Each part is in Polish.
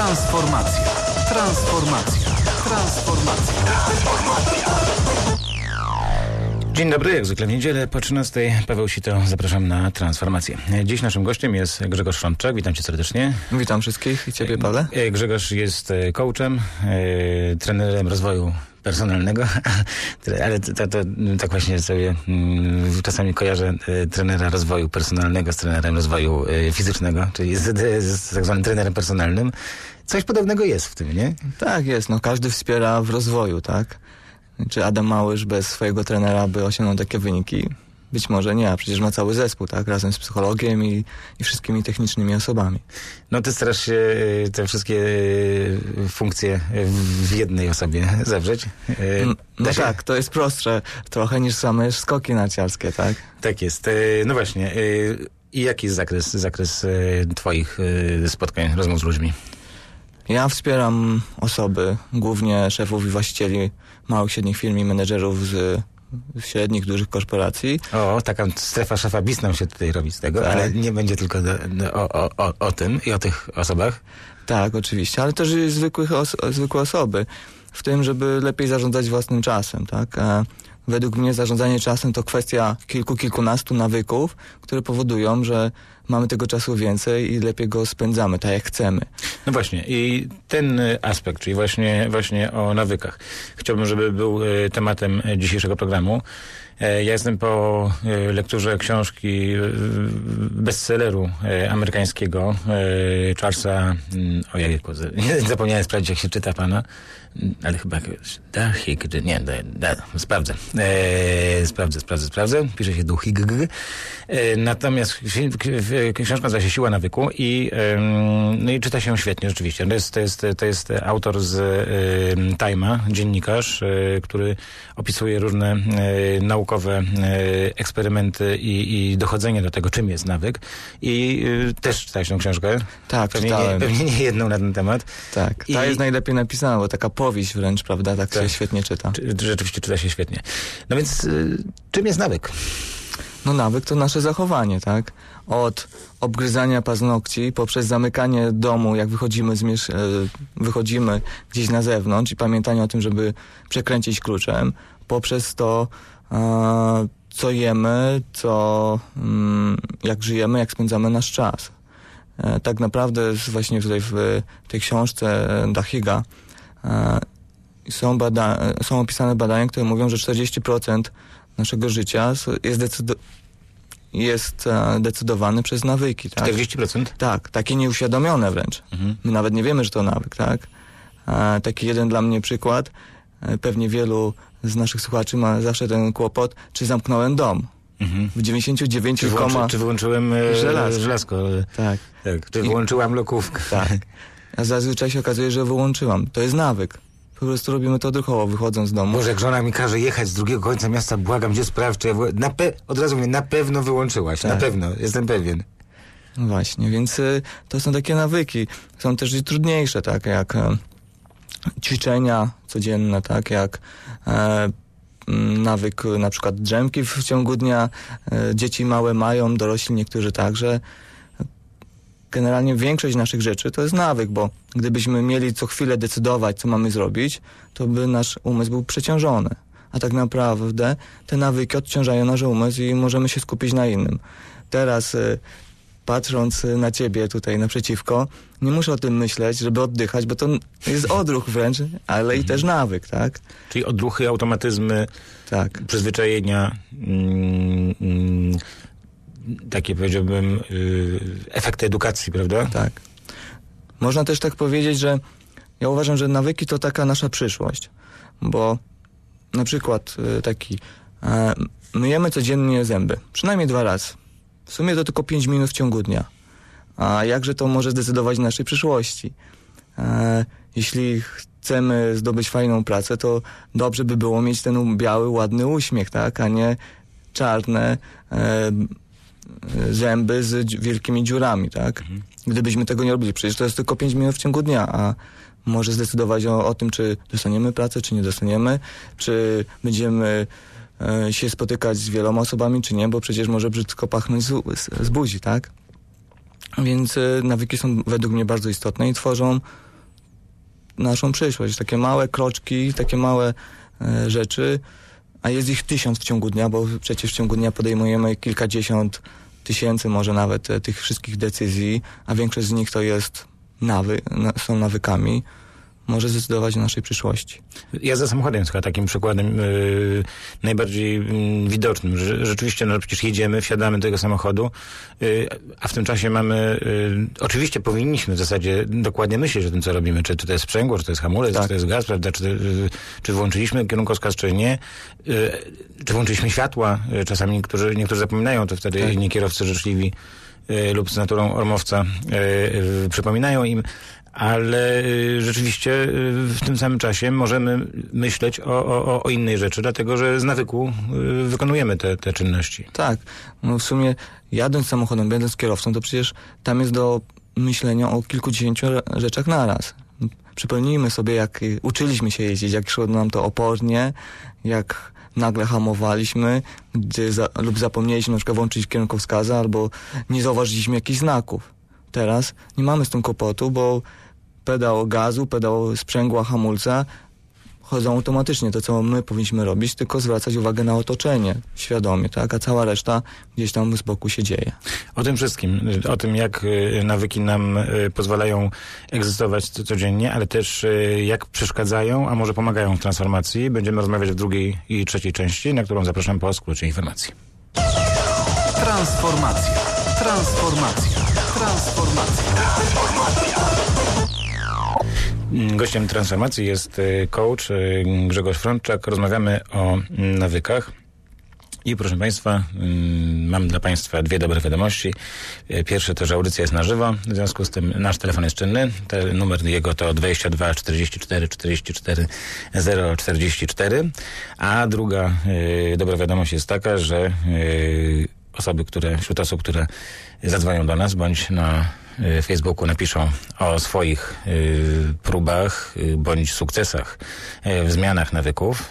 Transformacja. Dzień dobry, jak zwykle w niedzielę po 13:00. Paweł Sito, zapraszam na Transformację. Dziś naszym gościem jest Grzegorz Szrączak. Witam cię serdecznie. Witam wszystkich i ciebie, Pawle. Grzegorz jest coachem, trenerem rozwoju personalnego, ale to tak właśnie sobie czasami kojarzę trenera rozwoju personalnego z trenerem rozwoju fizycznego, czyli z tak zwanym trenerem personalnym. Coś podobnego jest w tym, nie? Tak jest, no każdy wspiera w rozwoju, tak? Czy Adam Małysz bez swojego trenera by osiągnął takie wyniki? Być może nie, a przecież ma cały zespół, tak? Razem z psychologiem i wszystkimi technicznymi osobami. No ty starasz się te wszystkie funkcje w jednej osobie zawrzeć? No tak, to jest prostsze trochę niż same skoki narciarskie, tak? Tak jest. No właśnie. I jaki jest zakres twoich spotkań, rozmów z ludźmi? Ja wspieram osoby, głównie szefów i właścicieli małych, średnich firm i menedżerów z średnich, dużych korporacji. O, taka strefa szefa bis nam się tutaj robi z tego, tak. Ale nie będzie tylko o tym i o tych osobach. Tak, oczywiście, ale też i zwykłe osoby, w tym, żeby lepiej zarządzać własnym czasem, tak? Według mnie zarządzanie czasem to kwestia kilkunastu nawyków, które powodują, że mamy tego czasu więcej i lepiej go spędzamy, tak jak chcemy. No właśnie, i ten aspekt, czyli właśnie o nawykach, chciałbym, żeby był tematem dzisiejszego programu. Ja jestem po lekturze książki bestselleru amerykańskiego Charlesa, zapomniałem sprawdzić, jak się czyta pana, ale chyba Duhigg, nie, sprawdzę. Sprawdzę. Pisze się Duhigg. Natomiast książka nazywa się Siła nawyku i czyta się świetnie, rzeczywiście. To jest autor z Time'a, dziennikarz, który opisuje różne naukowe eksperymenty i dochodzenie do tego, czym jest nawyk. I też czytałeś tę książkę? Tak, czytałem. Pewnie nie jedną na ten temat. Tak, ta jest najlepiej napisana, bo taka powieść wręcz, prawda, tak się świetnie czyta. Rzeczywiście czyta się świetnie. No więc czym jest nawyk? No nawyk to nasze zachowanie, tak? Od obgryzania paznokci poprzez zamykanie domu, jak wychodzimy gdzieś na zewnątrz i pamiętanie o tym, żeby przekręcić kluczem, poprzez to, co jemy, jak żyjemy, jak spędzamy nasz czas. Tak naprawdę właśnie tutaj w tej książce Duhigga są opisane badania, które mówią, że 40% naszego życia jest decydowane przez nawyki. Tak? 40%? Tak, takie nieuświadomione wręcz. Mhm. My nawet nie wiemy, że to nawyk, tak? Taki jeden dla mnie przykład. Pewnie wielu z naszych słuchaczy ma zawsze ten kłopot, czy zamknąłem dom. Mhm. W 99, czy wyłączyłem żelazko. Tak. Czy wyłączyłam lokówkę. Tak. A zazwyczaj się okazuje, że wyłączyłam. To jest nawyk. Po prostu robimy to odruchowo, wychodząc z domu. Boże, jak żona mi każe jechać z drugiego końca miasta, błagam, gdzie sprawdź, czy ja od razu mówię, na pewno wyłączyłaś, tak. Na pewno, jestem pewien. No właśnie, więc to są takie nawyki. Są też i trudniejsze, tak, jak ćwiczenia codzienne, tak, jak nawyk na przykład drzemki w ciągu dnia. Dzieci małe mają, dorośli niektórzy także. Generalnie większość naszych rzeczy to jest nawyk, bo gdybyśmy mieli co chwilę decydować, co mamy zrobić, to by nasz umysł był przeciążony. A tak naprawdę te nawyki odciążają nasz umysł i możemy się skupić na innym. Teraz patrząc na ciebie tutaj naprzeciwko, nie muszę o tym myśleć, żeby oddychać, bo to jest odruch wręcz, ale i też nawyk, tak? Czyli odruchy, automatyzmy, tak. Przyzwyczajenia, takie powiedziałbym efekty edukacji, prawda? Tak. Można też tak powiedzieć, że ja uważam, że nawyki to taka nasza przyszłość, bo na przykład myjemy codziennie zęby, przynajmniej 2 razy. W sumie to tylko 5 minut w ciągu dnia. A jakże to może zdecydować w naszej przyszłości? Jeśli chcemy zdobyć fajną pracę, to dobrze by było mieć ten biały, ładny uśmiech, tak? A nie czarne zęby z wielkimi dziurami, tak? Mhm. Gdybyśmy tego nie robili, przecież to jest tylko 5 minut w ciągu dnia, a może zdecydować o tym, czy dostaniemy pracę, czy nie dostaniemy, czy będziemy się spotykać z wieloma osobami, czy nie, bo przecież może brzydko pachnąć z buzi, tak? Więc nawyki są według mnie bardzo istotne i tworzą naszą przyszłość. Takie małe kroczki, takie małe rzeczy, a jest ich 1000 w ciągu dnia, bo przecież w ciągu dnia podejmujemy kilkadziesiąt tysięcy może nawet tych wszystkich decyzji, a większość z nich to jest są nawykami, może zdecydować o naszej przyszłości. Jazda samochodem jest chyba takim przykładem najbardziej widocznym, że rzeczywiście przecież jedziemy, wsiadamy do tego samochodu, a w tym czasie mamy, oczywiście powinniśmy w zasadzie dokładnie myśleć o tym, co robimy, czy to jest sprzęgło, czy to jest hamulec, tak. czy to jest gaz, prawda, czy włączyliśmy kierunkowskaz, czy nie, czy włączyliśmy światła, czasami niektórzy zapominają, to wtedy inni kierowcy życzliwi lub z naturą ormowca przypominają im, ale rzeczywiście w tym samym czasie możemy myśleć o innej rzeczy, dlatego że z nawyku wykonujemy te czynności. Tak, no w sumie jadąc samochodem, będąc kierowcą, to przecież tam jest do myślenia o kilkudziesięciu rzeczach naraz. Przypomnijmy sobie, jak uczyliśmy się jeździć, jak szło nam to opornie, jak nagle hamowaliśmy, lub zapomnieliśmy na przykład włączyć kierunkowskaza, albo nie zauważyliśmy jakichś znaków. Teraz nie mamy z tym kłopotu, bo pedał gazu, pedał sprzęgła, hamulca chodzą automatycznie. To, co my powinniśmy robić, tylko zwracać uwagę na otoczenie świadomie, tak? A cała reszta gdzieś tam z boku się dzieje. O tym wszystkim, o tym, jak nawyki nam pozwalają egzystować codziennie, ale też jak przeszkadzają, a może pomagają w transformacji, będziemy rozmawiać w drugiej i trzeciej części, na którą zapraszam po skrócie informacji. Transformacja. Gościem transformacji jest coach Grzegorz Frączak. Rozmawiamy o nawykach. I proszę Państwa, mam dla Państwa dwie dobre wiadomości. Pierwsze to, że audycja jest na żywo, w związku z tym nasz telefon jest czynny. Numer jego to 22 44 44 044. A druga dobra wiadomość jest taka, że wśród osób, które zadzwonią do nas, bądź na Facebooku napiszą o swoich próbach bądź sukcesach w zmianach nawyków,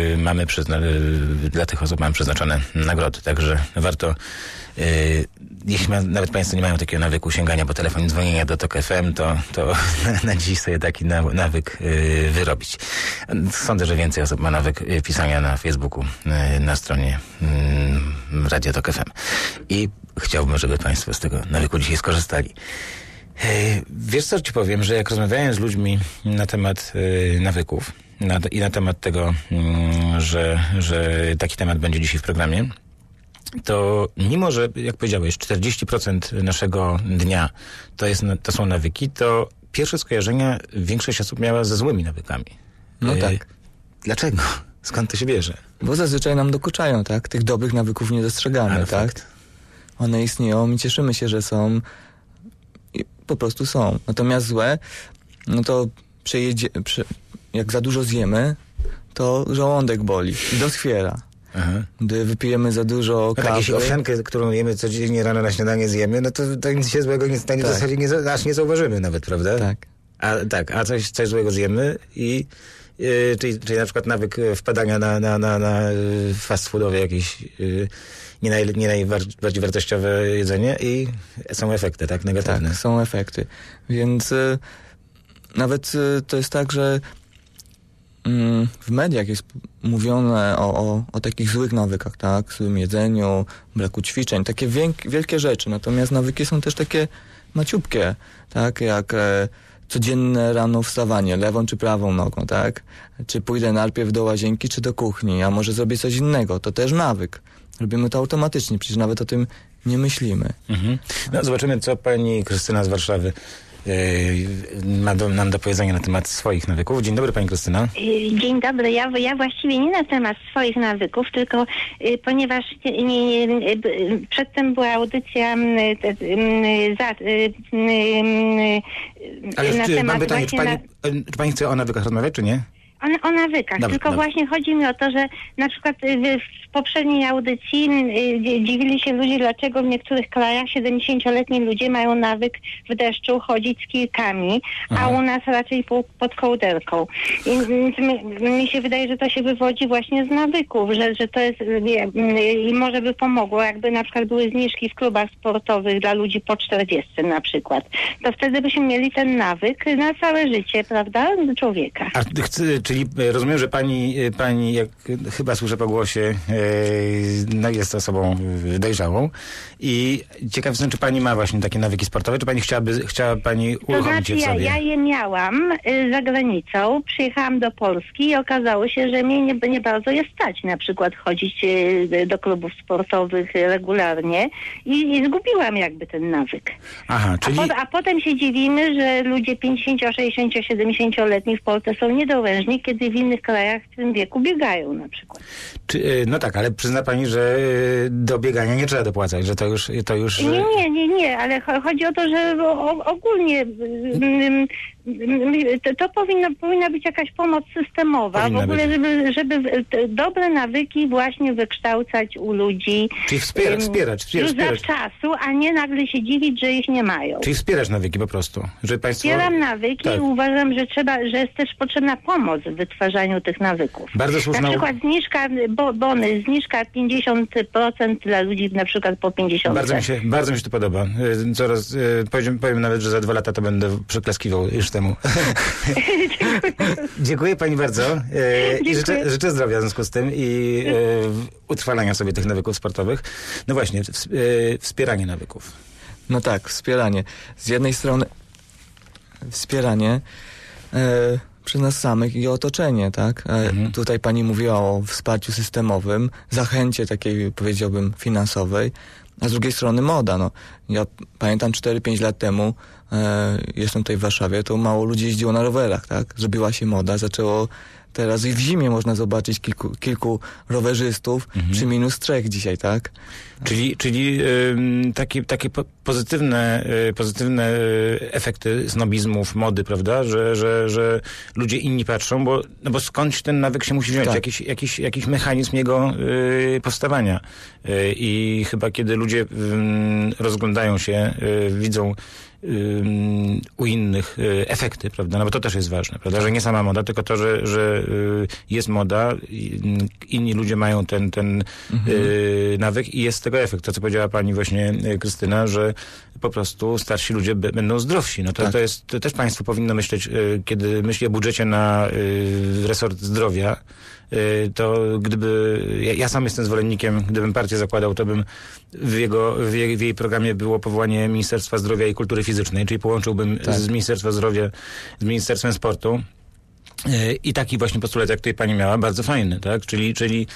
dla tych osób mamy przeznaczone nagrody. Także warto, jeśli nawet Państwo nie mają takiego nawyku sięgania po telefon i dzwonienia do TOK FM, to na dziś sobie taki nawyk wyrobić. Sądzę, że więcej osób ma nawyk pisania na Facebooku na stronie Radia TOK FM. I chciałbym, żeby Państwo z tego nawyku dzisiaj skorzystali. Wiesz co ci powiem, że jak rozmawiałem z ludźmi na temat nawyków i na temat tego, że taki temat będzie dzisiaj w programie, to mimo, że jak powiedziałeś, 40% naszego dnia to są nawyki, to pierwsze skojarzenia większość osób miała ze złymi nawykami. No tak. Dlaczego? Skąd to się bierze? Bo zazwyczaj nam dokuczają, tak? Tych dobrych nawyków nie dostrzegamy, ale tak? Fakt. One istnieją i cieszymy się, że są i po prostu są. Natomiast złe, no to jak za dużo zjemy, to żołądek boli i doskwiera. Aha. Gdy wypijemy za dużo kawy... Tak, jeśli owsiankę, którą jemy codziennie rano na śniadanie zjemy, no to nic się złego w zasadzie aż nie zauważymy nawet, prawda? Tak. A coś złego zjemy i... Czyli na przykład nawyk wpadania na fast foodowe jakieś nie najbardziej wartościowe jedzenie i są efekty, tak? Negatywne. Tak, są efekty. Więc nawet to jest tak, że w mediach jest mówione o takich złych nawykach, tak? Złym jedzeniu, braku ćwiczeń, takie wielkie rzeczy. Natomiast nawyki są też takie maciupkie, tak? Jak codzienne rano wstawanie, lewą czy prawą nogą, tak? Czy pójdę najpierw do łazienki, czy do kuchni, a może zrobię coś innego. To też nawyk. Robimy to automatycznie, przecież nawet o tym nie myślimy. Mhm. No, zobaczymy, co pani Krystyna z Warszawy ma nam do powiedzenia na temat swoich nawyków. Dzień dobry, pani Krystyna. Dzień dobry. Ja właściwie nie na temat swoich nawyków, tylko ponieważ przedtem była audycja ale mam pytanie, czy pani chce o nawykach rozmawiać, czy nie? O nawykach, Dobrze, tylko dobrze. właśnie chodzi mi o to, że na przykład w poprzedniej audycji dziwili się ludzie, dlaczego w niektórych krajach 70-letni ludzie mają nawyk w deszczu chodzić z kilkami, a u nas raczej pod kołderką. I mi się wydaje, że to się wywodzi właśnie z nawyków, że to jest i może by pomogło, jakby na przykład były zniżki w klubach sportowych dla ludzi po 40 na przykład. To wtedy byśmy mieli ten nawyk na całe życie, prawda, człowieka. Czyli rozumiem, że pani, jak chyba słyszę po głosie, no jest osobą dojrzałą i ciekaw jestem, czy pani ma właśnie takie nawyki sportowe, czy pani chciała pani uruchomić je w sobie? Ja je miałam za granicą, przyjechałam do Polski i okazało się, że mnie nie bardzo jest stać na przykład chodzić do klubów sportowych regularnie i zgubiłam jakby ten nawyk. Aha, czyli... A potem się dziwimy, że ludzie 50, 60, 70-letni w Polsce są niedołężni, kiedy w innych krajach w tym wieku biegają na przykład. No tak, ale przyzna pani, że do biegania nie trzeba dopłacać, że to już... Nie, ale chodzi o to, że ogólnie to powinna być jakaś pomoc systemowa, Powinna w ogóle, żeby dobre nawyki właśnie wykształcać u ludzi. Czyli wspierać. Już zawczasu, a nie nagle się dziwić, że ich nie mają. Czyli wspierać nawyki po prostu. Że państwo... Wspieram nawyki tak. I uważam, że jest też potrzebna pomoc w wytwarzaniu tych nawyków. Bardzo słuszna... Na przykład zniżka 50% dla ludzi na przykład po 50. Bardzo mi się to podoba. Powiem nawet, że za 2 lata to będę przyklaskiwał już temu. Dziękuję pani bardzo. I życzę zdrowia w związku z tym i utrwalania sobie tych nawyków sportowych. No właśnie, wspieranie nawyków. No tak, wspieranie. Z jednej strony wspieranie przez nas samych i otoczenie, tak? Tutaj pani mówiła o wsparciu systemowym, zachęcie takiej, powiedziałbym, finansowej, a z drugiej strony moda, no. Ja pamiętam 4-5 lat temu, jestem tutaj w Warszawie, to mało ludzi jeździło na rowerach, tak? Zrobiła się moda, zaczęło teraz i w zimie można zobaczyć kilku rowerzystów przy -3 dzisiaj, tak? Czyli takie pozytywne efekty snobizmów, mody, prawda? Że ludzie inni patrzą, bo skądś ten nawyk się musi wziąć, tak. jakiś mechanizm jego powstawania. I chyba kiedy ludzie rozglądają się, widzą u innych efekty, prawda? No bo to też jest ważne, prawda? Że nie sama moda, tylko to, że jest moda, inni ludzie mają ten nawyk i jest z tego efekt. To, co powiedziała pani właśnie Krystyna, że po prostu starsi ludzie będą zdrowsi. No to, tak. to też państwo powinno myśleć, kiedy myśli o budżecie na resort zdrowia, to gdyby... Ja sam jestem zwolennikiem, gdybym partię zakładał, to bym w jej programie było powołanie Ministerstwa Zdrowia i Kultury Fizycznej, czyli połączyłbym z Ministerstwa Zdrowia z Ministerstwem Sportu i taki właśnie postulat, jak tutaj pani miała, bardzo fajny, tak? Czyli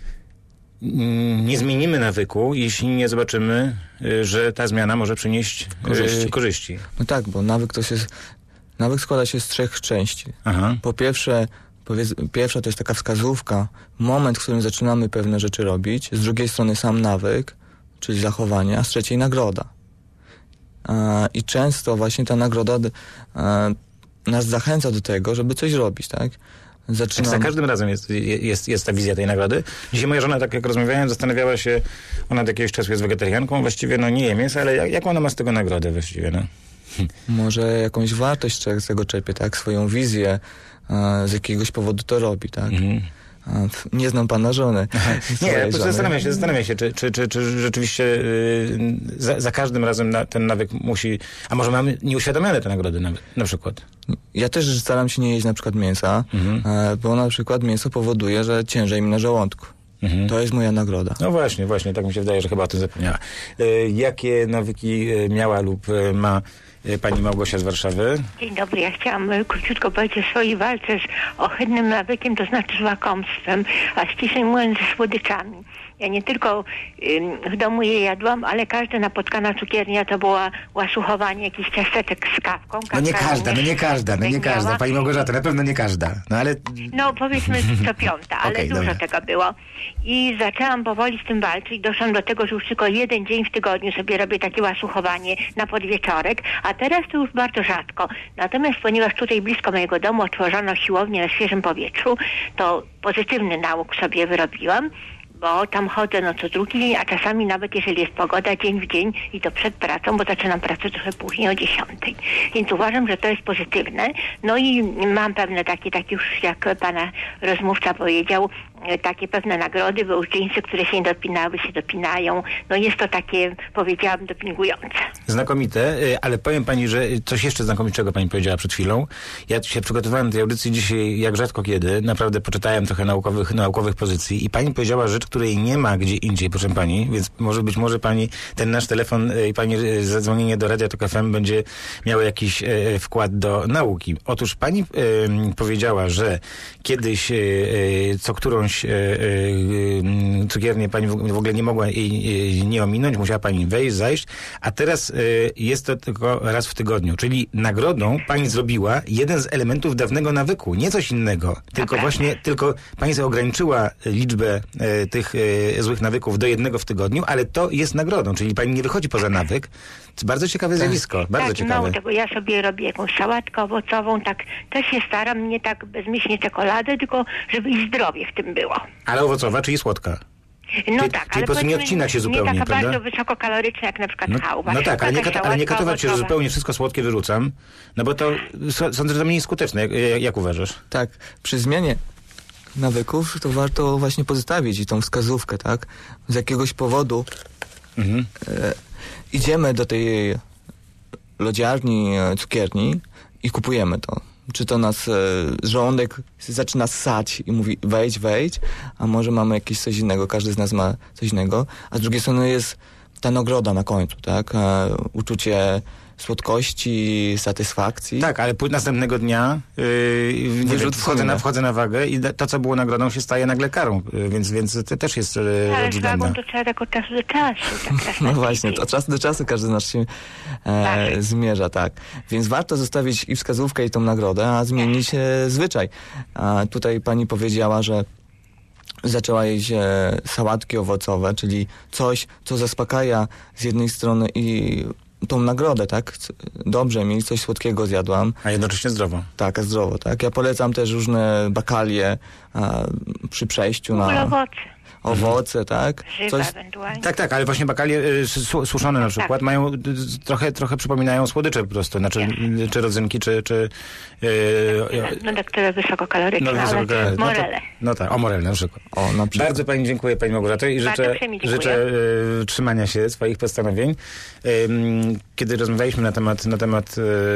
nie zmienimy nawyku, jeśli nie zobaczymy, że ta zmiana może przynieść korzyści. No tak, bo nawyk składa się z 3 części. Aha. Po pierwsze, pierwsza to jest taka wskazówka, moment, w którym zaczynamy pewne rzeczy robić, z drugiej strony sam nawyk, czyli zachowanie, a z trzeciej nagroda. I często właśnie ta nagroda nas zachęca do tego, żeby coś robić, tak? Za każdym razem jest ta wizja tej nagrody. Dzisiaj moja żona, tak jak rozmawiałem, zastanawiała się, ona od jakiegoś czasu jest wegetarianką, właściwie nie je mięsa, ale jaką ona ma z tego nagrodę właściwie, no? Może jakąś wartość z tego czerpie, tak? Swoją wizję, z jakiegoś powodu to robi, tak? Nie znam pana żony. Nie, zastanawiam się, czy rzeczywiście za każdym razem ten nawyk musi... A może mamy nieuświadomione te nagrody na przykład? Ja też staram się nie jeść na przykład mięsa, bo na przykład mięso powoduje, że ciężej mi na żołądku. To jest moja nagroda. No właśnie, tak mi się wydaje, że chyba o tym zapomniała. Jakie nawyki miała lub ma pani Małgosia z Warszawy? Dzień dobry, ja chciałam króciutko powiedzieć o swojej walce z ohydnym nawykiem, to znaczy z łakomstwem, a ściślej mówiąc ze słodyczami. Ja nie tylko w domu je jadłam, ale każda napotkana cukiernia to była łasuchowanie jakichś ciasteczek z kawką. No nie każda. Pani Małgorzata, na pewno nie każda. No ale... No powiedzmy co piąta, ale Okej, dużo dobra. tego było. I zaczęłam powoli z tym walczyć. Doszłam do tego, że już tylko jeden dzień w tygodniu sobie robię takie łasuchowanie na podwieczorek, a teraz to już bardzo rzadko. Natomiast ponieważ tutaj blisko mojego domu otworzono siłownię na świeżym powietrzu, to pozytywny nauk sobie wyrobiłam, bo tam chodzę co drugi dzień, a czasami nawet jeżeli jest pogoda, dzień w dzień i to przed pracą, bo zaczynam pracę trochę później o 10:00. Więc uważam, że to jest pozytywne. No i mam pewne takie już jak pana rozmówca powiedział, takie pewne nagrody, bo już dżinsy, które się nie dopinały, się dopinają. No jest to takie, powiedziałam, dopingujące. Znakomite, ale powiem pani, że coś jeszcze znakomitego pani powiedziała przed chwilą. Ja się przygotowałem do tej audycji dzisiaj jak rzadko kiedy. Naprawdę poczytałem trochę naukowych pozycji i pani powiedziała rzecz, której nie ma gdzie indziej, proszę pani, więc być może pani, ten nasz telefon i pani zadzwonienie do Radia Tok FM będzie miało jakiś wkład do nauki. Otóż pani powiedziała, że kiedyś co którąś cukiernię pani w ogóle nie mogła nie ominąć, musiała pani wejść, zajść, a teraz jest to tylko raz w tygodniu, czyli nagrodą pani zrobiła jeden z elementów dawnego nawyku, nie coś innego, tylko pani sobie ograniczyła liczbę tych złych nawyków do jednego w tygodniu, ale to jest nagrodą, czyli pani nie wychodzi poza nawyk. To bardzo ciekawe zjawisko, bardzo ciekawe. Mało tego, ja sobie robię jakąś sałatkę owocową, tak też się staram, nie tak bezmyślnie czekoladę, tylko żeby i zdrowie w tym było. Ale owocowa, czyli słodka? No czyli, tak, czyli ale po prostu nie odcina się zupełnie, nie taka prawda? bardzo wysokokaloryczna jak na przykład chałwa. No tak, ale nie katować się, że owocowa. zupełnie wszystko słodkie wyrzucam, no bo to sądzę, że to mniej skuteczne. Jak uważasz? Tak, przy zmianie nawyków to warto właśnie pozostawić i tą wskazówkę, tak? Z jakiegoś powodu idziemy do tej lodziarni, cukierni i kupujemy to. Czy to nas żołądek zaczyna ssać i mówi wejdź, a może mamy jakieś coś innego, każdy z nas ma coś innego, a z drugiej strony jest ta nagroda na końcu, tak? Uczucie słodkości, satysfakcji. Tak, ale następnego dnia wchodzę na wagę i to, co było nagrodą, się staje nagle karą, więc to też jest Ale z względna. wagą to trzeba tak od czasu do czasu. Tak No właśnie, to od czasu do czasu każdy z nas się zmierza, tak. Więc warto zostawić i wskazówkę, i tą nagrodę, a zmienić zwyczaj. A tutaj pani powiedziała, że zaczęła jeść sałatki owocowe, czyli coś, co zaspokaja z jednej strony i tą nagrodę, tak? Dobrze mi, coś słodkiego zjadłam. A jednocześnie zdrowo. Tak, a zdrowo, tak? Ja polecam też różne bakalie przy przejściu na owoce, tak? Grzyba ewentualnie. Tak, ale właśnie bakalie suszone na przykład mają trochę przypominają słodycze po prostu, znaczy czy rodzynki, czy no tak, które wysokokaloryczne, ale morele. No tak, o morele na przykład. Bardzo pani dziękuję, pani Małgorzato, i życzę trzymania się swoich postanowień. Kiedy rozmawialiśmy na temat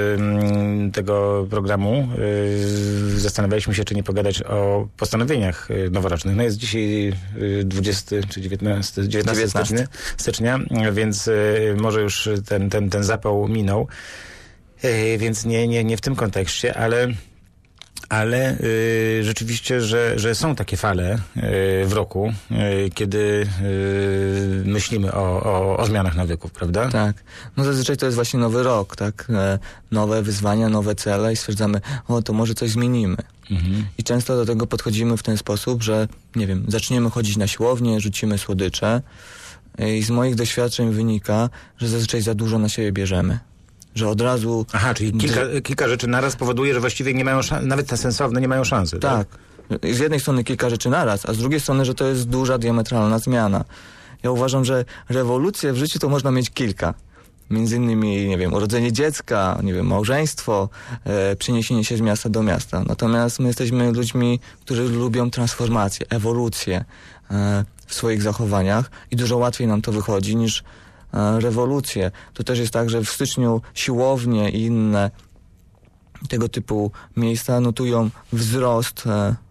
tego programu, zastanawialiśmy się, czy nie pogadać o postanowieniach noworocznych. No jest dzisiaj 20 czy 19 stycznia, więc może już ten zapał minął, więc nie w tym kontekście, ale rzeczywiście, że są takie fale w roku, kiedy myślimy o zmianach nawyków, prawda? Tak. No zazwyczaj to jest właśnie nowy rok, tak? Nowe wyzwania, nowe cele i stwierdzamy, to może coś zmienimy. I często do tego podchodzimy w ten sposób, że, nie wiem, zaczniemy chodzić na siłownię, rzucimy słodycze i z moich doświadczeń wynika, że zazwyczaj za dużo na siebie bierzemy. Że od razu... Aha, czyli kilka rzeczy naraz powoduje, że właściwie nie mają nawet te sensowne nie mają szansy, tak? Z jednej strony kilka rzeczy naraz, a z drugiej strony, że to jest duża, diametralna zmiana. Ja uważam, że rewolucje w życiu to można mieć kilka. Między innymi, nie wiem, urodzenie dziecka, nie wiem, małżeństwo, przeniesienie się z miasta do miasta. Natomiast my jesteśmy ludźmi, którzy lubią transformację, ewolucję w swoich zachowaniach i dużo łatwiej nam to wychodzi niż rewolucje. To też jest tak, że w styczniu siłownie i inne tego typu miejsca notują wzrost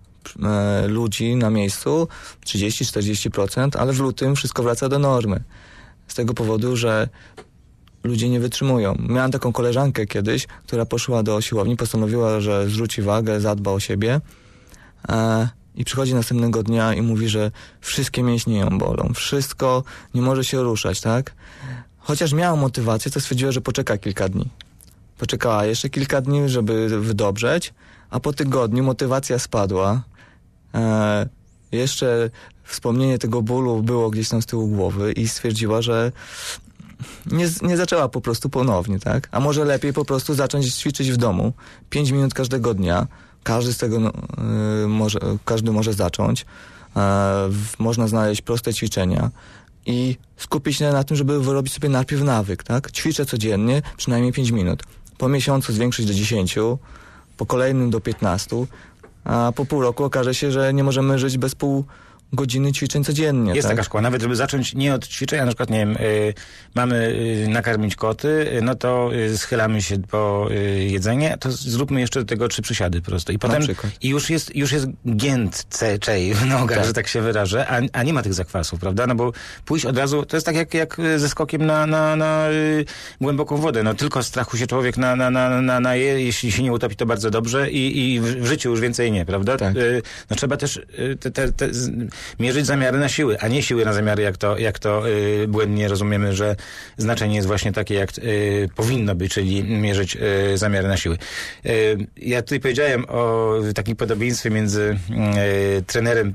ludzi na miejscu 30-40%, ale w lutym wszystko wraca do normy. Z tego powodu, że ludzie nie wytrzymują. Miałam taką koleżankę kiedyś, która poszła do siłowni, postanowiła, że zrzuci wagę, zadba o siebie i przychodzi następnego dnia i mówi, że wszystkie mięśnie ją bolą, wszystko, nie może się ruszać, tak? Chociaż miała motywację, to stwierdziła, że poczeka kilka dni. Poczekała jeszcze kilka dni, żeby wydobrzeć, a po tygodniu motywacja spadła. Jeszcze wspomnienie tego bólu było gdzieś tam z tyłu głowy i stwierdziła, że nie zaczęła po prostu ponownie, tak? A może lepiej po prostu zacząć ćwiczyć w domu. 5 minut każdego dnia. Każdy z tego każdy może zacząć. Można znaleźć proste ćwiczenia i skupić się na tym, żeby wyrobić sobie najpierw nawyk, tak? Ćwiczę codziennie, przynajmniej 5 minut. Po miesiącu zwiększyć do 10, po kolejnym do 15, a po pół roku okaże się, że nie możemy żyć bez pół godziny ćwiczeń codziennie. Jest tak? taka szkoła, nawet żeby zacząć nie od ćwiczenia, na przykład, nie wiem, mamy nakarmić koty, no to schylamy się po jedzenie, to zróbmy jeszcze do tego 3 przysiady prosto. I potem i już jest gięt w nogach, tak, że tak się wyrażę, a nie ma tych zakwasów, prawda? No bo pójść od razu, to jest tak jak ze skokiem na głęboką wodę. No tylko strachu się człowiek naje, jeśli się nie utopi, to bardzo dobrze i w życiu już więcej nie, prawda? Tak. No trzeba też mierzyć zamiary na siły, a nie siły na zamiary, jak to błędnie rozumiemy, że znaczenie jest właśnie takie, jak powinno być, czyli mierzyć zamiary na siły. Ja tutaj powiedziałem o takim podobieństwie między trenerem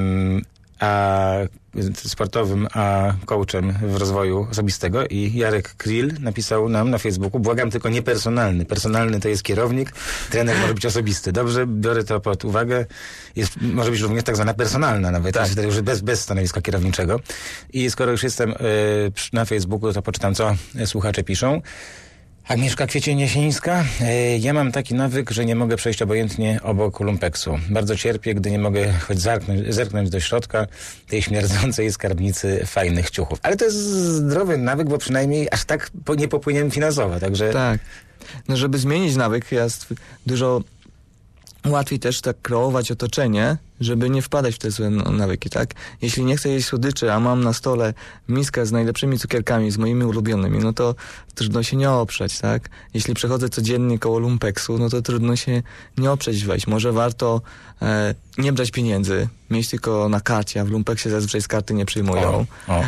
sportowym, a coachem w rozwoju osobistego i Jarek Krill napisał nam na Facebooku: błagam, tylko nie personalny. Personalny to jest kierownik, trener może być osobisty. Dobrze, biorę to pod uwagę. Może być również tak zwana personalna nawet, tak, już bez stanowiska kierowniczego. I skoro już jestem na Facebooku, to poczytam, co słuchacze piszą. Agnieszka Kwiecień-Jasińska. Ja mam taki nawyk, że nie mogę przejść obojętnie obok lumpeksu. Bardzo cierpię, gdy nie mogę choć zerknąć do środka tej śmierdzącej skarbnicy fajnych ciuchów. Ale to jest zdrowy nawyk, bo przynajmniej aż tak nie popłyniemy finansowo, także... Tak. No, żeby zmienić nawyk, jest dużo łatwiej też tak kreować otoczenie, żeby nie wpadać w te złe nawyki, tak? Jeśli nie chcę jeść słodyczy, a mam na stole miskę z najlepszymi cukierkami, z moimi ulubionymi, no to trudno się nie oprzeć, tak? Jeśli przechodzę codziennie koło lumpeksu, no to trudno się nie oprzeć wejść. Może warto nie brać pieniędzy, mieć tylko na karcie, a w lumpeksie zazwyczaj z karty nie przyjmują.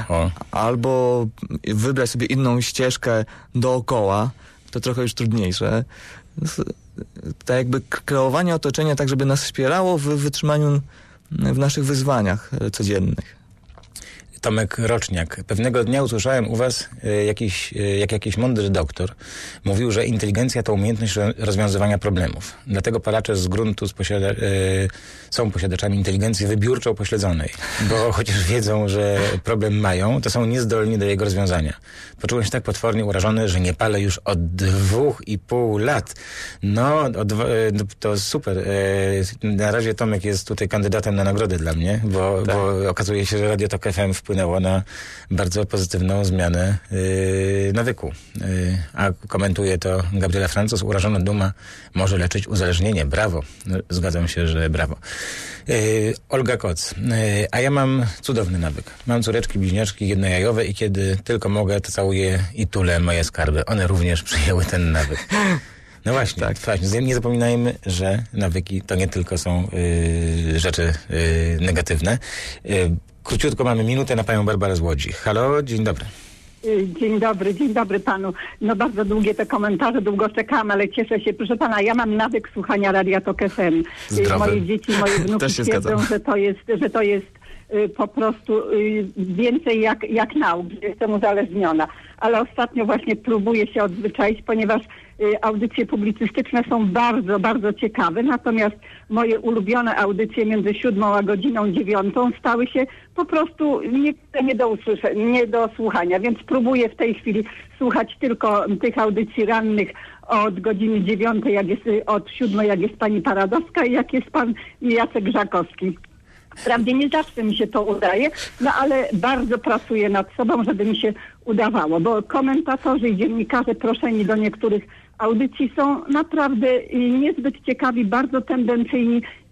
Albo wybrać sobie inną ścieżkę dookoła, to trochę już trudniejsze. Tak jakby kreowanie otoczenia tak, żeby nas wspierało w wytrzymaniu w naszych wyzwaniach codziennych. Tomek Roczniak. Pewnego dnia usłyszałem u was jakiś mądry doktor mówił, że inteligencja to umiejętność rozwiązywania problemów. Dlatego palacze z gruntu są posiadaczami inteligencji wybiórczo upośledzonej, bo chociaż wiedzą, że problem mają, to są niezdolni do jego rozwiązania. Poczułem się tak potwornie urażony, że nie palę już od 2,5 lat. No, to super. Na razie Tomek jest tutaj kandydatem na nagrodę dla mnie, bo okazuje się, że Radio Tok FM wpłynęło na bardzo pozytywną zmianę nawyku. A komentuje to Gabriela Francuz. Urażona duma może leczyć uzależnienie. Brawo. Zgadzam się, że brawo. Olga Koc. A ja mam cudowny nawyk. Mam córeczki, bliźniaczki jednojajowe i kiedy tylko mogę, to całuję i tulę moje skarby. One również przyjęły ten nawyk. No właśnie, tak. Właśnie. Nie zapominajmy, że nawyki to nie tylko są rzeczy negatywne. Króciutko mamy minutę na panią Barbarę z Łodzi. Halo, dzień dobry. Dzień dobry panu. No bardzo długie te komentarze, długo czekam, ale cieszę się. Proszę pana, ja mam nawyk słuchania Radia Tok FM. Moje dzieci, moje wnuki twierdzą, że to jest po prostu więcej jak nauk, że jestem uzależniona. Ale ostatnio właśnie próbuję się odzwyczaić, ponieważ audycje publicystyczne są bardzo, bardzo ciekawe, natomiast moje ulubione audycje między 7 a godziną 9 stały się po prostu nie do słuchania, więc próbuję w tej chwili słuchać tylko tych audycji rannych od godziny 9, od 7, jak jest pani Paradowska i jak jest pan Jacek Żakowski. Wprawdzie nie zawsze mi się to udaje, no ale bardzo pracuję nad sobą, żeby mi się udawało, bo komentatorzy i dziennikarze proszeni do niektórych audycji są naprawdę niezbyt ciekawi, bardzo tendencyjni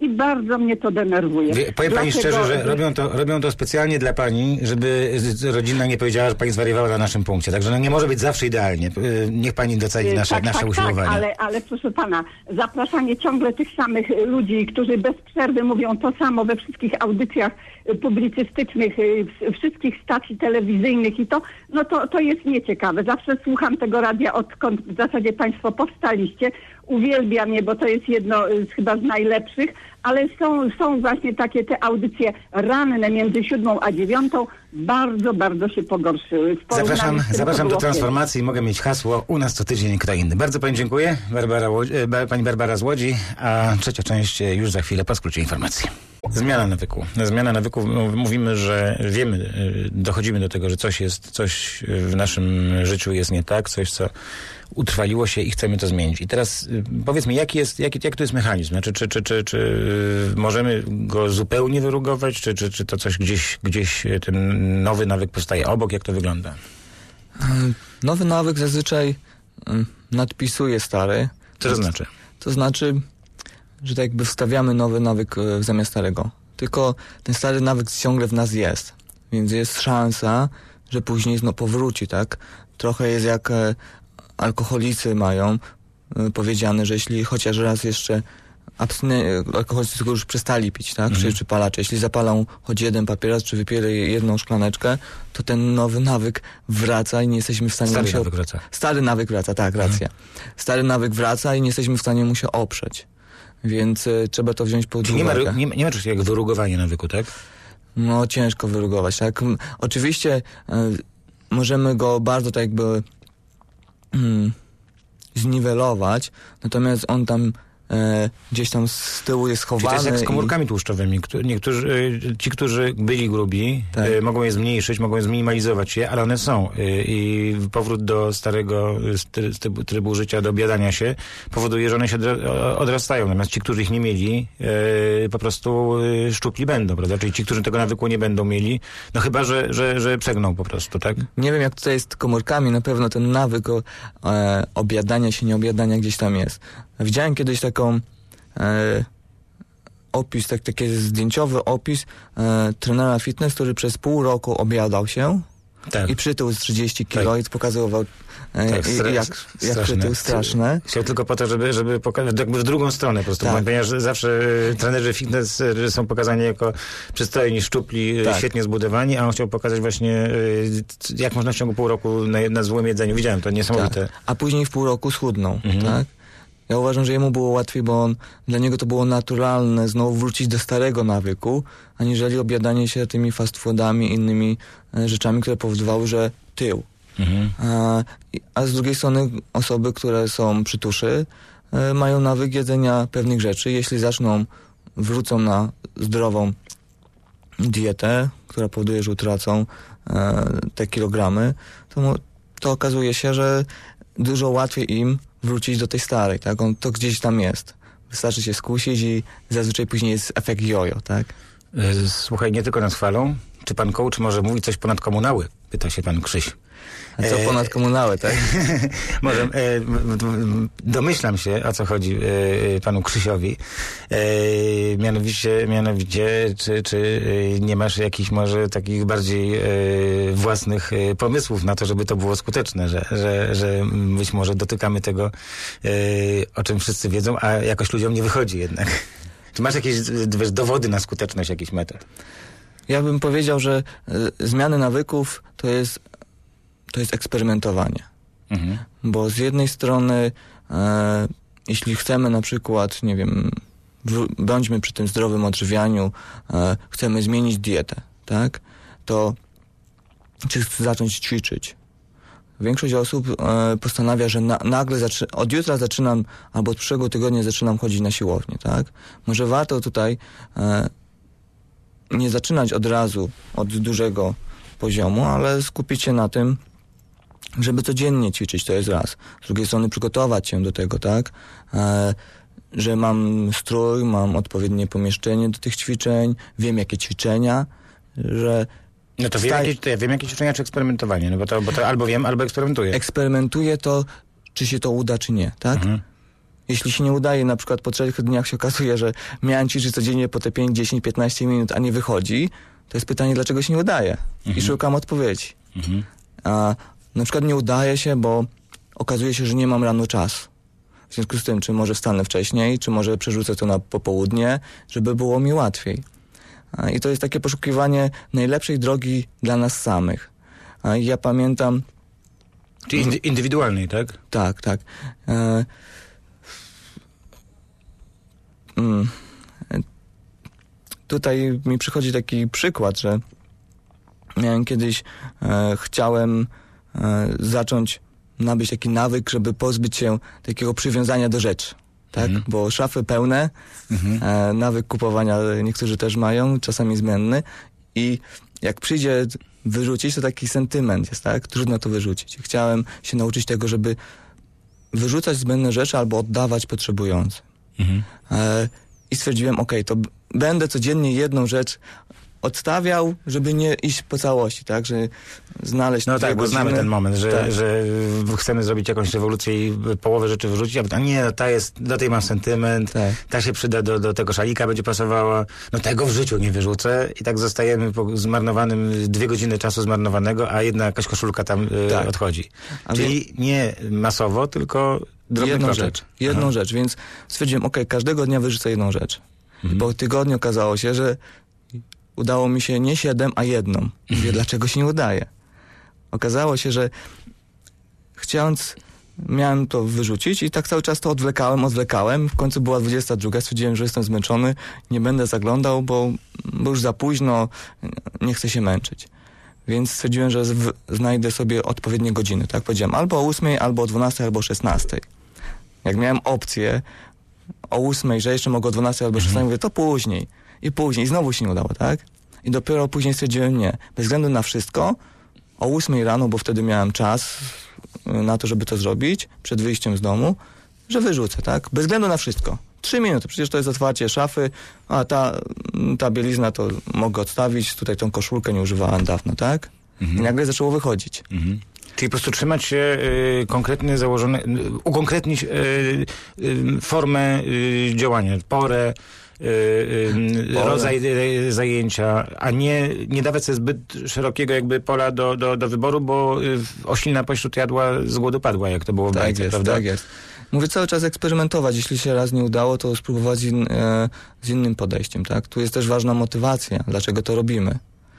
i bardzo mnie to denerwuje. Powiem pani szczerze, że robią to specjalnie dla pani, żeby rodzina nie powiedziała, że pani zwariowała na naszym punkcie. Także nie może być zawsze idealnie. Niech pani doceni nasze usiłowania. Ale proszę pana, zapraszanie ciągle tych samych ludzi, którzy bez przerwy mówią to samo we wszystkich audycjach publicystycznych, wszystkich stacji telewizyjnych i to jest nieciekawe. Zawsze słucham tego radia, odkąd w zasadzie państwo powstaliście. Uwielbiam je, bo to jest jedno chyba z najlepszych, ale są właśnie takie te audycje ranne między 7 a 9. Bardzo, bardzo się pogorszyły. Zapraszam do transformacji. Mogę mieć hasło: u nas co tydzień kto inny. Bardzo pani dziękuję. Pani Barbara z Łodzi, a trzecia część już za chwilę po skrócie informacji. Zmiana nawyku. Mówimy, że wiemy, dochodzimy do tego, że coś w naszym życiu jest nie tak, coś, co utrwaliło się i chcemy to zmienić. I teraz powiedz mi, jak to jest mechanizm? Znaczy, czy możemy go zupełnie wyrugować, czy to coś gdzieś ten nowy nawyk powstaje obok? Jak to wygląda? Nowy nawyk zazwyczaj nadpisuje stary. Co to znaczy? To znaczy, że tak jakby wstawiamy nowy nawyk zamiast starego. Tylko ten stary nawyk ciągle w nas jest. Więc jest szansa, że później powróci, tak? Trochę jest jak alkoholicy mają powiedziane, że jeśli chociaż raz jeszcze alkoholicy tylko już przestali pić, tak? Czy palacze. Jeśli zapalą choć jeden papieros, czy wypiją jedną szklaneczkę, to ten nowy nawyk wraca i nie jesteśmy w stanie Stary nawyk wraca, tak, racja. Stary nawyk wraca i nie jesteśmy w stanie mu się oprzeć. Więc trzeba to wziąć pod uwagę. Nie ma czegoś jak wyrugowanie nawyku, tak? No, ciężko wyrugować, tak? Oczywiście możemy go bardzo tak jakby zniwelować, natomiast on tam gdzieś tam z tyłu jest schowany. Czyli to jest jak z komórkami tłuszczowymi. Ci, którzy byli grubi, tak, mogą je zmniejszyć, mogą je zminimalizować je, ale one są. I powrót do starego trybu życia, do obiadania się, powoduje, że one się odrastają. Natomiast ci, którzy ich nie mieli, po prostu szczupli będą, prawda? Czyli ci, którzy tego nawyku nie będą mieli, no chyba, że przegną po prostu, tak? Nie wiem, jak tutaj jest z komórkami, na pewno ten nawyk obiadania się, nieobiadania gdzieś tam jest. Widziałem kiedyś taką opis, taki zdjęciowy opis trenera fitness, który przez pół roku obiadał się, tak, i przytył z 30 kilo, tak, i pokazywał jak przytył, straszne. Chciał tylko po to, żeby pokazać jakby w drugą stronę po prostu, tak, ponieważ zawsze trenerzy fitness są pokazani jako przystojni, szczupli, tak, świetnie zbudowani, a on chciał pokazać właśnie, jak można w ciągu pół roku na złym jedzeniu. Widziałem to, niesamowite. Tak. A później w pół roku schudnął, tak? Ja uważam, że jemu było łatwiej, bo dla niego to było naturalne znowu wrócić do starego nawyku, aniżeli obiadanie się tymi fast foodami, innymi rzeczami, które powodowały, że tył. A z drugiej strony osoby, które są przytuszy, mają nawyk jedzenia pewnych rzeczy. Jeśli wrócą na zdrową dietę, która powoduje, że utracą te kilogramy, to okazuje się, że dużo łatwiej im wrócić do tej starej, tak? To gdzieś tam jest. Wystarczy się skusić i zazwyczaj później jest efekt jojo, tak? Słuchaj, nie tylko nas chwalą. Czy pan coach może mówić coś ponad komunały? Pyta się pan Krzyś. A co ponad komunały, tak? Może domyślam się, o co chodzi panu Krzysiowi. Mianowicie czy nie masz jakichś może takich bardziej własnych pomysłów na to, żeby to było skuteczne, że być może dotykamy tego, o czym wszyscy wiedzą, a jakoś ludziom nie wychodzi jednak. Czy masz jakieś dowody na skuteczność jakichś metod? Ja bym powiedział, że zmiany nawyków to jest eksperymentowanie. Bo z jednej strony jeśli chcemy na przykład, nie wiem, bądźmy przy tym zdrowym odżywianiu, chcemy zmienić dietę, tak? To czy zacząć ćwiczyć? Większość osób postanawia, że nagle od jutra zaczynam, albo od przyszłego tygodnia zaczynam chodzić na siłownię, tak? Może warto tutaj nie zaczynać od razu od dużego poziomu, ale skupić się na tym, żeby codziennie ćwiczyć, to jest raz. Z drugiej strony przygotować się do tego, tak? Że mam strój, mam odpowiednie pomieszczenie do tych ćwiczeń, wiem jakie ćwiczenia, że... No to ja wiem jakie ćwiczenia, czy eksperymentowanie, no bo to albo wiem, albo eksperymentuję. Eksperymentuję to, czy się to uda, czy nie, tak? jeśli się nie udaje, na przykład po 3 dniach się okazuje, że miałem ćwiczyć codziennie po te 5, 10, 15 minut, a nie wychodzi, to jest pytanie, dlaczego się nie udaje. I szukam odpowiedzi. A na przykład nie udaje się, bo okazuje się, że nie mam rano czasu. W związku z tym, czy może wstanę wcześniej, czy może przerzucę to na popołudnie, żeby było mi łatwiej. I to jest takie poszukiwanie najlepszej drogi dla nas samych. Ja pamiętam... Czyli indywidualnej, tak? Tak. Tutaj mi przychodzi taki przykład, że miałem kiedyś, chciałem zacząć nabyć taki nawyk, żeby pozbyć się takiego przywiązania do rzeczy. Tak? Bo szafy pełne, nawyk kupowania niektórzy też mają, czasami zmienny i jak przyjdzie wyrzucić, to taki sentyment jest, tak? Trudno to wyrzucić. Chciałem się nauczyć tego, żeby wyrzucać zbędne rzeczy albo oddawać potrzebującym. I stwierdziłem, to będę codziennie jedną rzecz odstawiał, żeby nie iść po całości, tak? Że znaleźć... No tak, bo znamy ten moment, że chcemy zrobić jakąś rewolucję i połowę rzeczy wyrzucić, a nie, do tej mam sentyment, ta się przyda do tego szalika, będzie pasowała, tego w życiu nie wyrzucę i tak zostajemy po zmarnowanym 2 godziny czasu zmarnowanego, a jedna jakaś koszulka tam odchodzi. Czyli nie masowo, tylko drobny jedną rzecz, więc stwierdziłem, każdego dnia wyrzucę jedną rzecz. I po tygodniu okazało się, że udało mi się nie 7, a 1. Mówię, dlaczego się nie udaje? Okazało się, że miałem to wyrzucić i tak cały czas to odwlekałem. W końcu była 22, stwierdziłem, że jestem zmęczony, nie będę zaglądał, bo już za późno, nie chcę się męczyć. Więc stwierdziłem, że znajdę sobie odpowiednie godziny. Tak powiedziałem, albo o 8, albo o 12, albo o 16. Jak miałem opcję o 8, że jeszcze mogę o 12 albo 16, mówię, to później. I znowu się nie udało, tak? I dopiero później stwierdziłem, nie. Bez względu na wszystko, o 8 rano, bo wtedy miałem czas na to, żeby to zrobić, przed wyjściem z domu, że wyrzucę, tak? Bez względu na wszystko. 3 minuty, przecież to jest otwarcie szafy, a ta bielizna to mogę odstawić, tutaj tą koszulkę nie używałem dawno, tak? I nagle zaczęło wychodzić. Czyli po prostu trzymać się konkretnie ukonkretnić formę działania, porę, rodzaj zajęcia, a nie dawać sobie zbyt szerokiego jakby pola do wyboru, bo oślina pośród jadła z głodu padła, jak to było w bajce, prawda? Tak jest. Mówię, cały czas eksperymentować. Jeśli się raz nie udało, to spróbować z innym podejściem, tak? Tu jest też ważna motywacja. Dlaczego to robimy?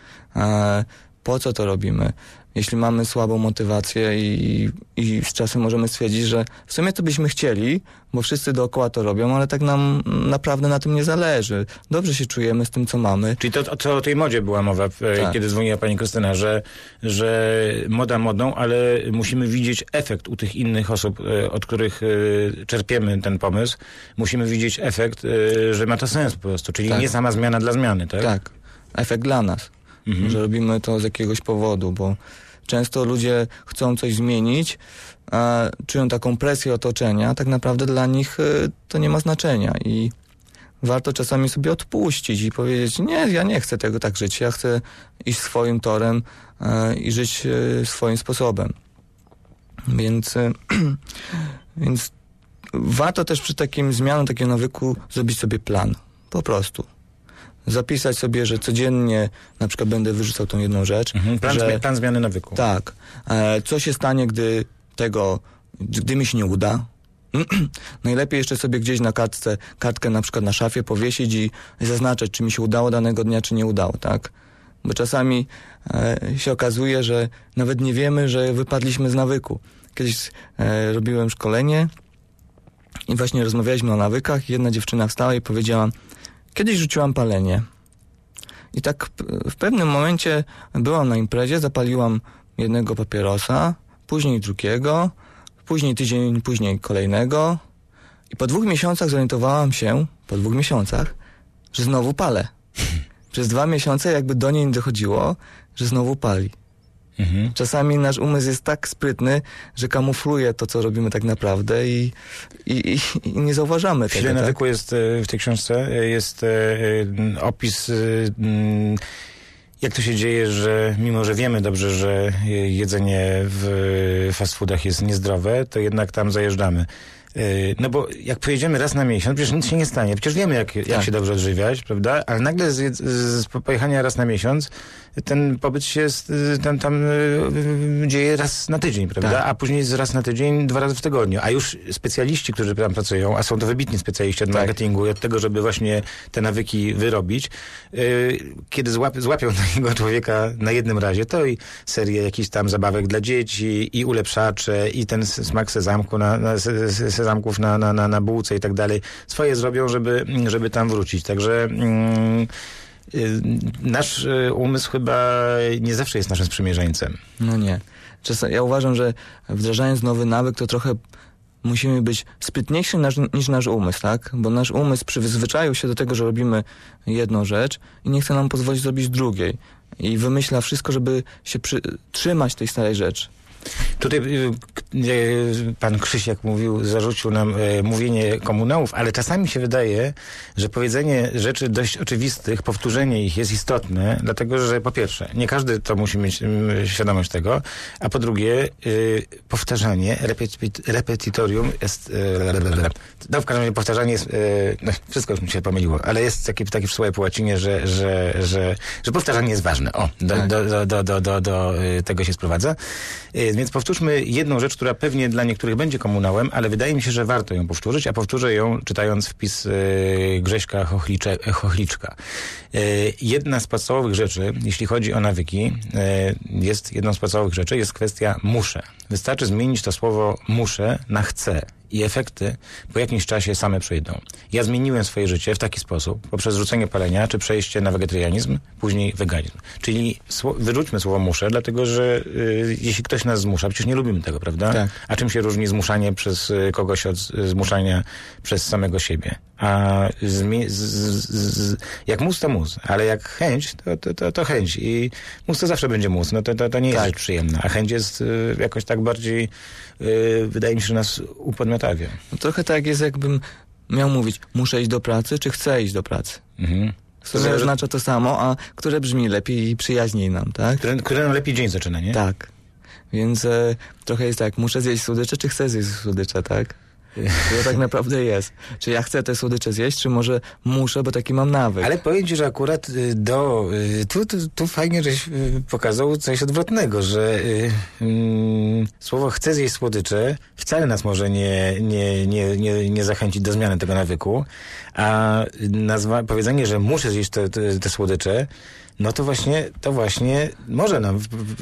Po co to robimy? Jeśli mamy słabą motywację i z czasem możemy stwierdzić, że w sumie to byśmy chcieli, bo wszyscy dookoła to robią, ale tak nam naprawdę na tym nie zależy. Dobrze się czujemy z tym, co mamy. Czyli to o tej modzie była mowa, kiedy dzwoniła pani Krystyna, że moda modą, ale musimy widzieć efekt u tych innych osób, od których czerpiemy ten pomysł. Musimy widzieć efekt, że ma to sens po prostu. Czyli nie sama zmiana dla zmiany, tak? Tak. Efekt dla nas. Że robimy to z jakiegoś powodu, bo często ludzie chcą coś zmienić, a czują taką presję otoczenia, tak naprawdę dla nich to nie ma znaczenia i warto czasami sobie odpuścić i powiedzieć, nie, ja nie chcę tego tak żyć, ja chcę iść swoim torem i żyć swoim sposobem. Więc warto też przy takim zmianie takiego nawyku zrobić sobie plan, po prostu. Zapisać sobie, że codziennie na przykład będę wyrzucał tą jedną rzecz. Plan zmiany nawyku. Tak. Co się stanie, gdy mi się nie uda? Najlepiej jeszcze sobie gdzieś na kartkę na przykład na szafie powiesić i zaznaczać, czy mi się udało danego dnia, czy nie udało, tak? Bo czasami się okazuje, że nawet nie wiemy, że wypadliśmy z nawyku. Kiedyś robiłem szkolenie i właśnie rozmawialiśmy o nawykach i jedna dziewczyna wstała i powiedziała, kiedyś rzuciłam palenie. I tak w pewnym momencie byłam na imprezie, zapaliłam jednego papierosa, później drugiego, później tydzień później kolejnego i po 2 miesiącach zorientowałam się, że znowu palę. Przez 2 miesiące jakby do niej nie dochodziło, że znowu pali. Czasami nasz umysł jest tak sprytny, że kamufluje to, co robimy tak naprawdę i nie zauważamy tego. W Sile nawyku jest w tej książce jest opis, jak to się dzieje, że mimo, że wiemy dobrze, że jedzenie w fast foodach jest niezdrowe, to jednak tam zajeżdżamy. No bo jak pojedziemy raz na miesiąc, przecież nic się nie stanie. Przecież wiemy, jak się dobrze odżywiać, prawda? Ale nagle z pojechania raz na miesiąc ten pobyt się tam dzieje raz na tydzień, prawda? Tak. A później raz na tydzień 2 razy w tygodniu. A już specjaliści, którzy tam pracują, a są to wybitni specjaliści od marketingu i od tego, żeby właśnie te nawyki wyrobić, kiedy złapią takiego człowieka na jednym razie, to i serię jakichś tam zabawek dla dzieci, i ulepszacze, i ten smak sezamków na bułce i tak dalej. Swoje zrobią, żeby tam wrócić. Także nasz umysł chyba nie zawsze jest naszym sprzymierzeńcem. No nie. Ja uważam, że wdrażając nowy nawyk, to trochę musimy być sprytniejsi niż nasz umysł, tak? Bo nasz umysł przyzwyczaił się do tego, że robimy jedną rzecz i nie chce nam pozwolić zrobić drugiej. I wymyśla wszystko, żeby się trzymać tej starej rzeczy. Tutaj pan Krzysiek zarzucił nam mówienie komunałów, ale czasami się wydaje, że powiedzenie rzeczy dość oczywistych, powtórzenie ich jest istotne, dlatego że po pierwsze, nie każdy to musi mieć świadomość tego, a po drugie, powtarzanie, repetitorium jest... No w każdym razie powtarzanie jest... wszystko już mi się pomyliło, ale jest takie przysłowie po łacinie, że powtarzanie jest ważne. O, do tego się sprowadza. Więc powtórzmy jedną rzecz, która pewnie dla niektórych będzie komunałem, ale wydaje mi się, że warto ją powtórzyć, a powtórzę ją czytając wpis Grześka Chochliczka. Jedna z podstawowych rzeczy, jeśli chodzi o nawyki, jest kwestia muszę. Wystarczy zmienić to słowo muszę na chcę. I efekty po jakimś czasie same przyjdą. Ja zmieniłem swoje życie w taki sposób, poprzez rzucenie palenia, czy przejście na wegetarianizm, później weganizm. Czyli wyrzućmy słowo muszę, dlatego że jeśli ktoś nas zmusza, przecież nie lubimy tego, prawda? Tak. A czym się różni zmuszanie przez kogoś od zmuszania przez samego siebie? A jak mus, to mus, ale jak chęć, to chęć. I mus to zawsze będzie mus. No to nie jest rzecz przyjemna. A chęć jest jakoś tak bardziej, wydaje mi się, że nas upodmiotawia. No trochę tak jest, jakbym miał mówić, muszę iść do pracy, czy chcę iść do pracy. Mhm. Które oznacza to samo, a które brzmi lepiej i przyjaźniej nam, tak? Które nam lepiej dzień zaczyna, nie? Tak. Więc trochę jest tak, muszę zjeść słodycze, czy chcę zjeść słodycze, tak? To tak naprawdę jest. Czy ja chcę te słodycze zjeść, czy może muszę, bo taki mam nawyk. Ale powiem ci, że akurat tu fajnie, żeś pokazał coś odwrotnego, że słowo chcę zjeść słodycze wcale nas może nie zachęcić do zmiany tego nawyku, a powiedzenie, że muszę zjeść te słodycze, no to właśnie może nam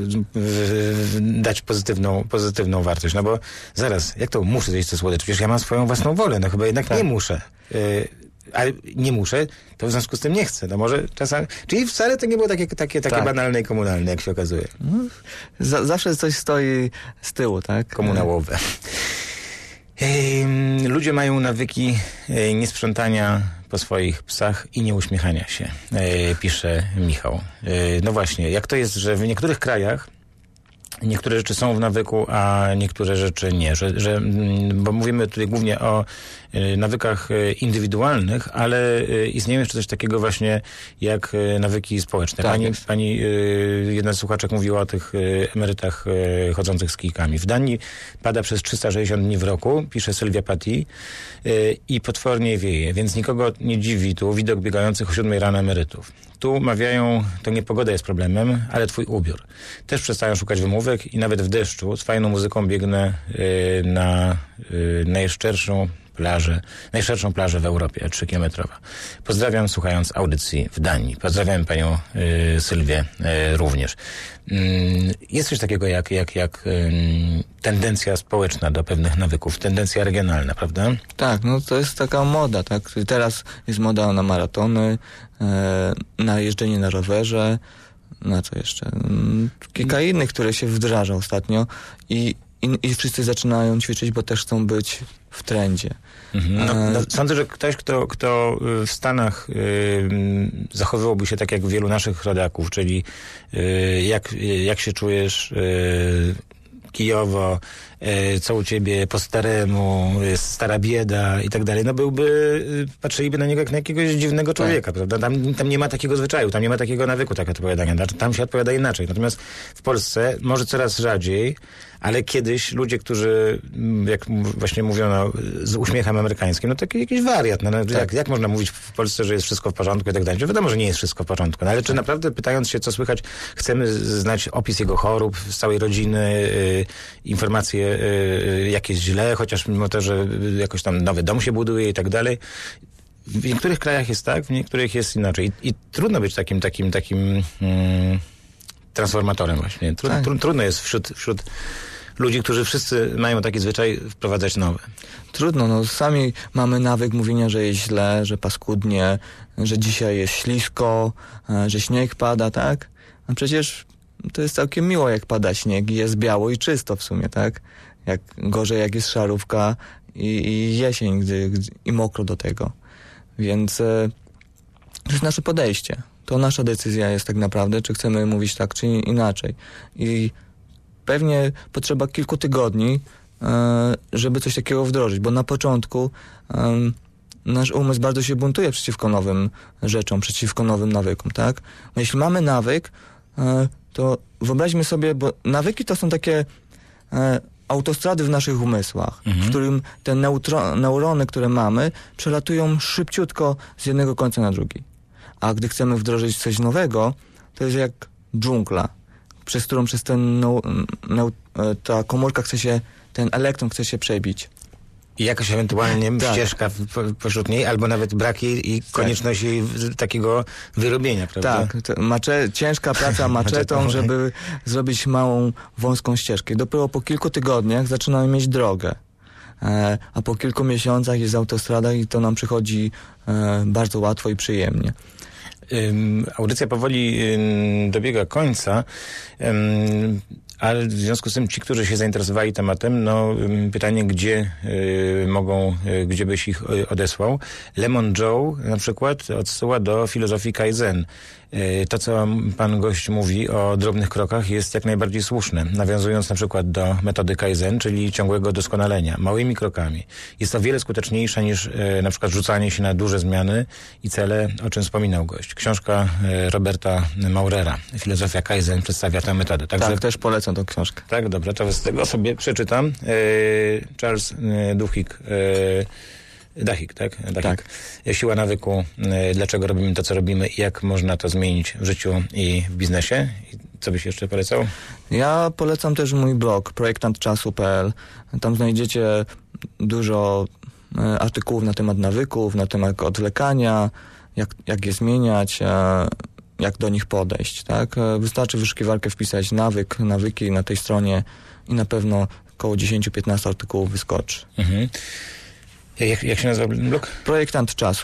dać pozytywną wartość. No bo zaraz, jak to muszę zjeść te słodycze? Przecież ja mam swoją własną wolę, no chyba jednak nie muszę. Ale nie muszę, to w związku z tym nie chcę. No może czasami... Czyli wcale to nie było takie banalne i komunalne, jak się okazuje. Zawsze coś stoi z tyłu, tak? Komunałowe. Ludzie mają nawyki niesprzątania po swoich psach i nie uśmiechania się, pisze Michał. No właśnie, jak to jest, że w niektórych krajach niektóre rzeczy są w nawyku, a niektóre rzeczy nie. Bo mówimy tutaj głównie o nawykach indywidualnych, ale istnieje jeszcze coś takiego właśnie jak nawyki społeczne. Tak, pani jedna z słuchaczek mówiła o tych emerytach chodzących z kijkami. W Danii pada przez 360 dni w roku, pisze Sylwia Patti, i potwornie wieje, więc nikogo nie dziwi tu widok biegających o 7 rano emerytów. Tu mawiają, to nie pogoda jest problemem, ale twój ubiór. Też przestają szukać wymówek i nawet w deszczu z fajną muzyką biegnę na najszczerszą plażę w Europie, 3-kilometrowa. Pozdrawiam, słuchając audycji w Danii. Pozdrawiam panią Sylwię również. Jest coś takiego jak tendencja społeczna do pewnych nawyków, tendencja regionalna, prawda? Tak, no to jest taka moda, tak? Teraz jest moda na maratony, na jeżdżenie na rowerze, na co jeszcze? Kilka innych, które się wdraża ostatnio i wszyscy zaczynają ćwiczyć, bo też chcą być w trendzie. No, sądzę, że ktoś, kto w Stanach zachowywałby się tak jak wielu naszych rodaków, czyli jak się czujesz kijowo, co u ciebie po staremu, stara bieda i tak dalej, no patrzyliby na niego jak na jakiegoś dziwnego człowieka, prawda? Tam nie ma takiego zwyczaju, tam nie ma takiego nawyku tak odpowiadania, tam się odpowiada inaczej. Natomiast w Polsce może coraz rzadziej, ale kiedyś ludzie, którzy, jak właśnie mówiono, z uśmiechem amerykańskim, no taki jakiś wariat. No, jak można mówić w Polsce, że jest wszystko w porządku i tak dalej? Wiadomo, że nie jest wszystko w porządku. No, ale czy naprawdę, pytając się, co słychać, chcemy znać opis jego chorób, z całej rodziny, informacje, jak jest źle, chociaż mimo to, że jakoś tam nowy dom się buduje i tak dalej. W niektórych krajach jest tak, w niektórych jest inaczej. I trudno być takim transformatorem właśnie. Trudno jest wśród ludzi, którzy wszyscy mają taki zwyczaj, wprowadzać nowe. Trudno, no sami mamy nawyk mówienia, że jest źle, że paskudnie, że dzisiaj jest ślisko, że śnieg pada, tak? A przecież to jest całkiem miło, jak pada śnieg i jest biało i czysto w sumie, tak? Gorzej jak jest szarówka i jesień i mokro do tego. Więc to jest nasze podejście. To nasza decyzja jest tak naprawdę, czy chcemy mówić tak, czy inaczej. I pewnie potrzeba kilku tygodni, żeby coś takiego wdrożyć, bo na początku nasz umysł bardzo się buntuje przeciwko nowym rzeczom, przeciwko nowym nawykom, tak? No jeśli mamy nawyk, to wyobraźmy sobie, bo nawyki to są takie autostrady w naszych umysłach, w którym te neurony, które mamy, przelatują szybciutko z jednego końca na drugi. A gdy chcemy wdrożyć coś nowego, to jest jak dżungla, przez którą ta komórka ten elektron chce się przebić. I jakaś ewentualnie ścieżka pośród niej, albo nawet brak jej i konieczność jej takiego wyrobienia, prawda? Tak, ciężka praca maczetą, żeby zrobić małą, wąską ścieżkę. I dopiero po kilku tygodniach zaczynamy mieć drogę. A po kilku miesiącach jest autostrada i to nam przychodzi bardzo łatwo i przyjemnie. Audycja powoli dobiega końca, ale w związku z tym ci, którzy się zainteresowali tematem, no pytanie, gdzie byś ich odesłał. Lemon Joe na przykład odsyła do filozofii Kaizen. To, co pan gość mówi o drobnych krokach, jest jak najbardziej słuszne, nawiązując na przykład do metody Kaizen, czyli ciągłego doskonalenia, małymi krokami. Jest to wiele skuteczniejsze niż na przykład rzucanie się na duże zmiany i cele, o czym wspominał gość. Książka Roberta Maurera, Filozofia Kaizen, przedstawia tę metodę. Także, tak, też polecam tą książkę. Tak, dobrze, to z tego sobie przeczytam. Charles Duhigg, tak? Tak. Siła nawyku, dlaczego robimy to, co robimy i jak można to zmienić w życiu i w biznesie. Co byś jeszcze polecał? Ja polecam też mój blog, projektantczasu.pl. Tam znajdziecie dużo artykułów na temat nawyków, na temat odwlekania, jak je zmieniać, jak do nich podejść, tak? Wystarczy w wyszukiwarkę wpisać nawyki na tej stronie i na pewno około 10-15 artykułów wyskoczy. Mhm. Jak się nazywa blog? Projektant Czasu.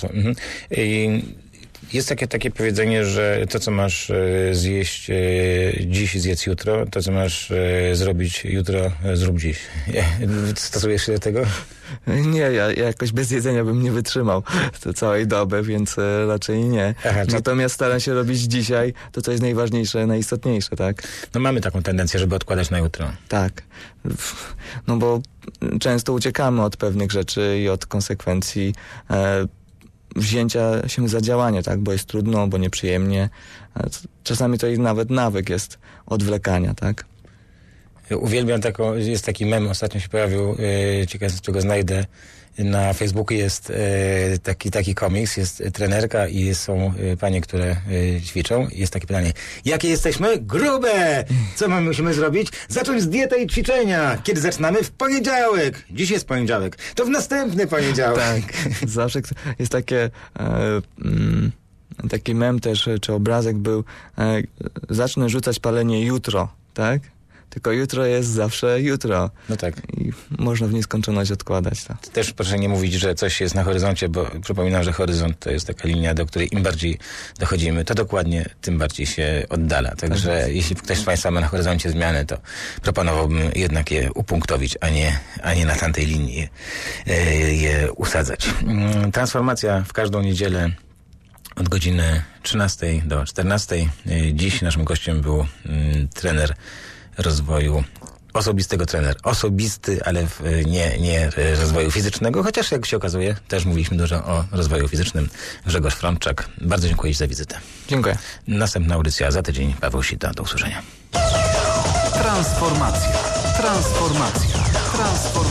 Jest takie powiedzenie, że to, co masz zjeść dziś, zjedz jutro. To, co masz zrobić jutro, zrób dziś. Stosujesz się do tego? Nie, ja jakoś bez jedzenia bym nie wytrzymał całej doby, więc raczej nie. Natomiast staram się robić dzisiaj to, co jest najważniejsze, najistotniejsze, tak? No mamy taką tendencję, żeby odkładać na jutro. Tak. No bo często uciekamy od pewnych rzeczy i od konsekwencji wzięcia się za działanie, tak? Bo jest trudno, bo nieprzyjemnie. Czasami to i nawet nawyk jest odwlekania, tak? Uwielbiam jest taki mem, ostatnio się pojawił, ciekawe, czego znajdę. Na Facebooku jest taki komiks, jest trenerka i są panie, które ćwiczą. Jest takie pytanie: jakie jesteśmy? Grube! Co musimy zrobić? Zacząć z diety i ćwiczenia. Kiedy zaczynamy? W poniedziałek. Dziś jest poniedziałek. To w następny poniedziałek. Tak. Zawsze jest taki mem też, czy obrazek był: zacznę rzucać palenie jutro, tak? Tylko jutro jest zawsze jutro. No tak. I można w nieskończoność odkładać to. Też proszę nie mówić, że coś jest na horyzoncie, bo przypominam, że horyzont to jest taka linia, do której im bardziej dochodzimy, to dokładnie tym bardziej się oddala. Także jeśli ktoś z Państwa ma na horyzoncie zmiany, to proponowałbym jednak je upunktowić, a nie na tamtej linii je usadzać. Transformacja w każdą niedzielę od godziny 13 do 14. Dziś naszym gościem był trener rozwoju osobistego trener. Osobisty, ale nie rozwoju fizycznego, chociaż jak się okazuje, też mówiliśmy dużo o rozwoju fizycznym. Grzegorz Frączak, bardzo dziękuję Ci za wizytę. Dziękuję. Następna audycja za tydzień. Paweł Sita, do usłyszenia. Transformacja.